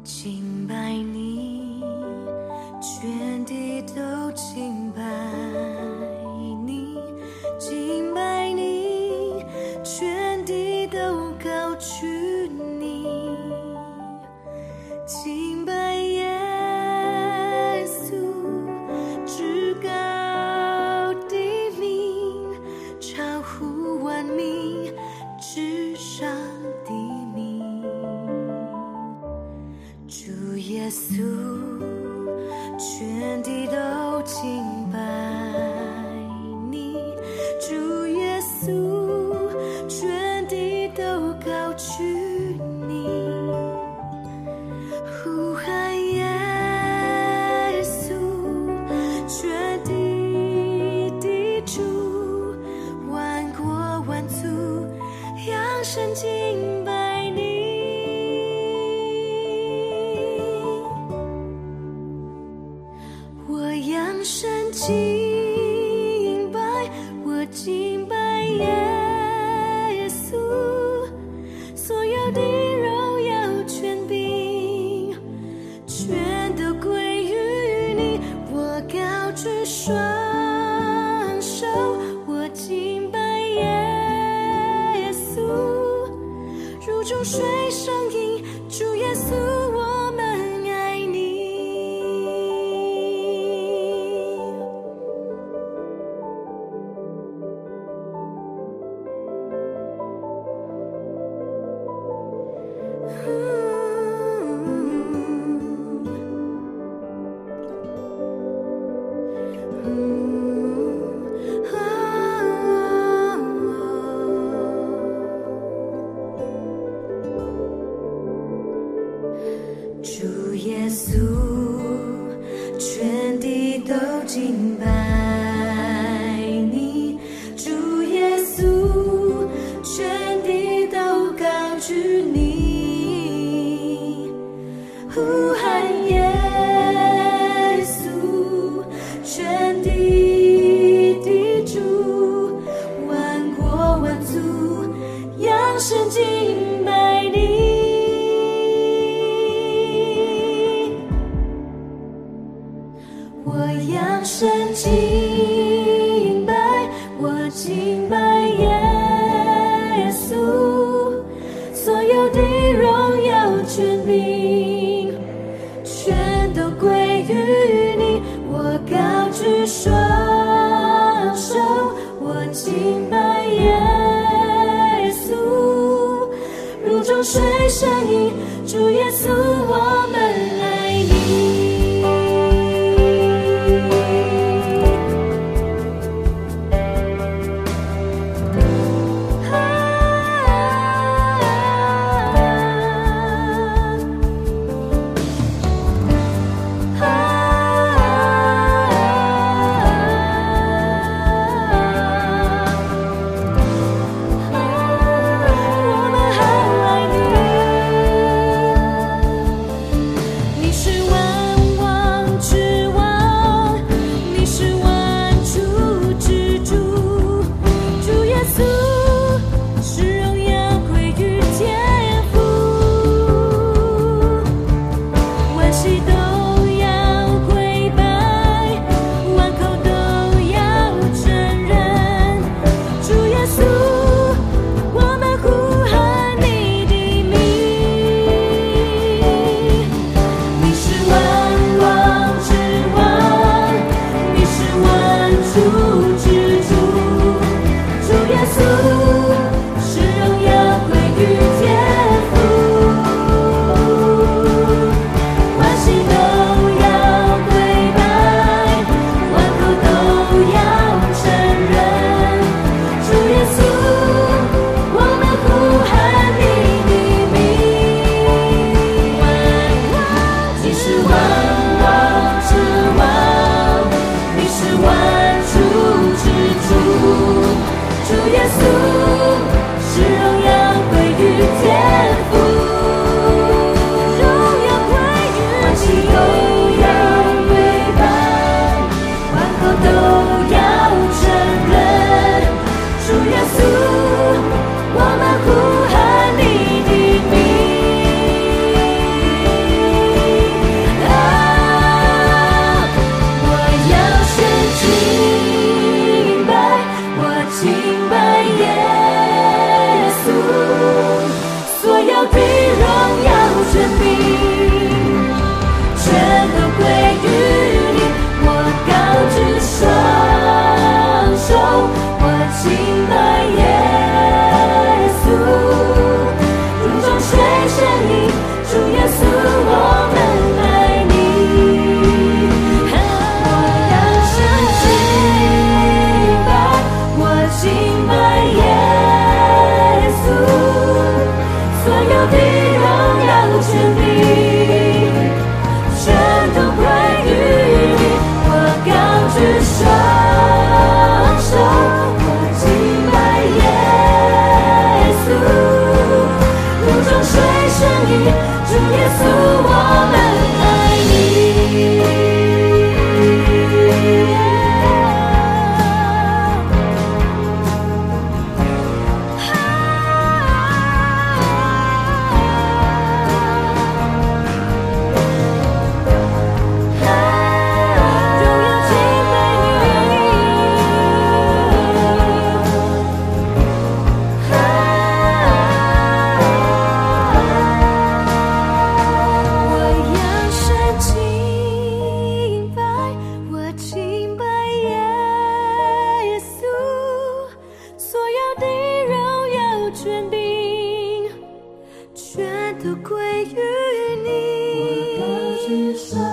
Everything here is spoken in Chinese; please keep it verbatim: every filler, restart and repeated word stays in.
敬拜你，全地都敬拜你，敬拜你，全地都高举你，敬拜耶稣，至高的名，超乎万名之上的名。主耶稣，全地都敬拜你，主耶稣，全地都高举你，呼喊耶稣，全地的主，万国万族扬声敬拜你。我扬声敬拜，我敬拜耶稣，所有的荣耀权柄全都归于你。我高举双手，我敬拜耶稣，如众水上饮，主耶稣，我们爱你。主耶稣，全地都敬拜你，主耶稣，全地都高举你，呼喊耶稣，全地的主，万国万族扬声敬拜你。我扬声敬拜，我敬拜耶稣，所有的荣耀权柄全都归于你。我高举双手，我敬拜耶稣，如众水上饮，主耶稣，我们爱你。 主耶稣，我们爱你。都归于你。